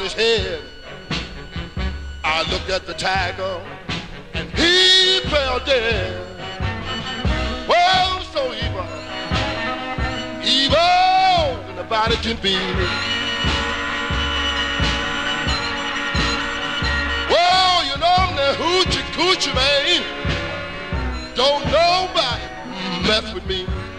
his head. I looked at the tiger, and he fell dead. Well, so evil, evil than the body can be. Well, you know I'm the hoochie coochie, man. Don't nobody mess with me.